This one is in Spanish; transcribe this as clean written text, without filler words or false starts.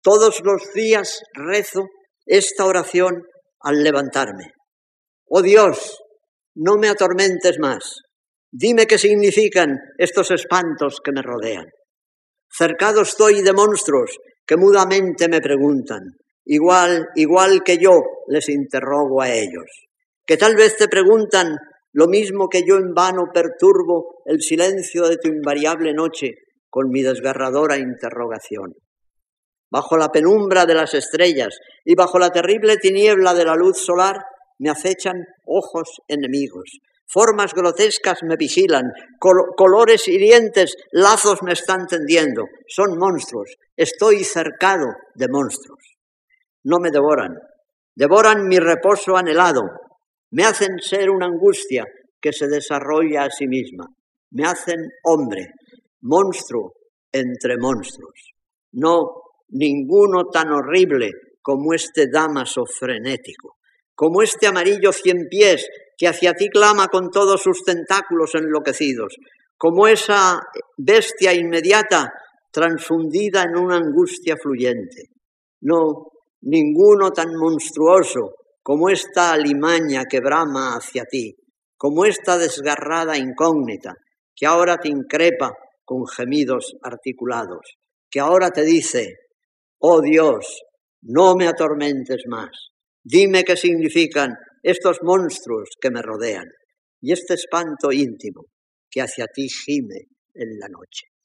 Todos los días rezo esta oración al levantarme. Oh Dios, no me atormentes más. Dime qué significan estos espantos que me rodean. Cercado estoy de monstruos que mudamente me preguntan. Igual que yo les interrogo a ellos. Que tal vez te preguntan lo mismo que yo en vano perturbo el silencio de tu invariable noche con mi desgarradora interrogación. Bajo la penumbra de las estrellas y bajo la terrible tiniebla de la luz solar me acechan ojos enemigos. Formas grotescas me vigilan, colores hirientes, lazos me están tendiendo. Son monstruos, estoy cercado de monstruos. No me devoran mi reposo anhelado. Me hacen ser una angustia que se desarrolla a sí misma. Me hacen hombre, monstruo entre monstruos. No, ninguno tan horrible como este Dámaso frenético, como este amarillo cien pies que hacia ti clama con todos sus tentáculos enloquecidos, como esa bestia inmediata transfundida en una angustia fluyente. No, ninguno tan monstruoso como esta alimaña que brama hacia ti, como esta desgarrada incógnita que ahora te increpa con gemidos articulados, que ahora te dice: oh Dios, no me atormentes más, dime qué significan estos monstruos que me rodean y este espanto íntimo que hacia ti gime en la noche.